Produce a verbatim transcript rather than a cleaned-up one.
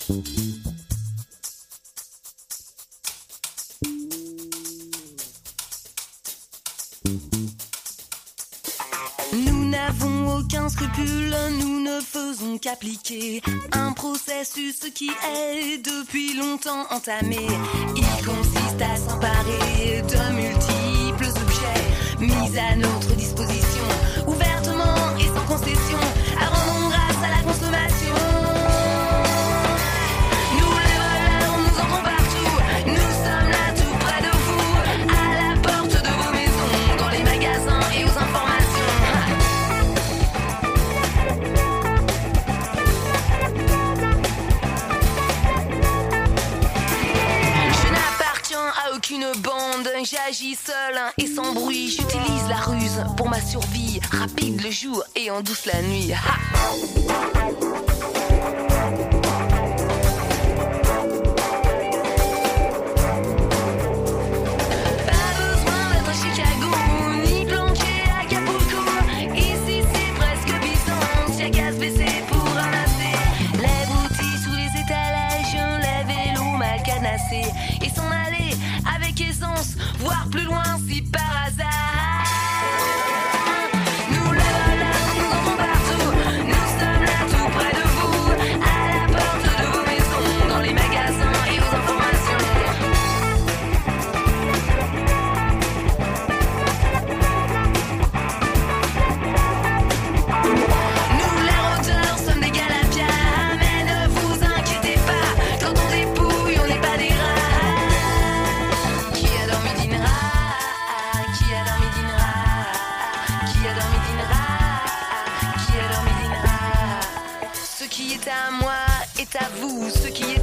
Nous n'avons aucun scrupule, nous ne faisons qu'appliquer un processus qui est depuis longtemps entamé. Il consiste à s'emparer de multiples objets mis à notre disposition, ouvertement et sans concession, à rendre grâce à la consommation. Nous les voleurs, nous entrons partout, nous sommes là tout près de vous, à la porte de vos maisons, dans les magasins et aux informations. Aucune bande, j'agis seul et sans bruit. J'utilise la ruse pour ma survie, rapide le jour et en douce la nuit. Ha! Et s'en aller avec aisance, voire plus loin si par hasard. Nous les voleurs, nous entrons partout, nous sommes là tout près de vous, à la porte de vos maisons, dans les magasins et aux informations. Nous les rôdeurs sommes des galapias, mais ne vous inquiétez pas, quand on dépouille on n'est pas des rats. À moi est à vous, ce qui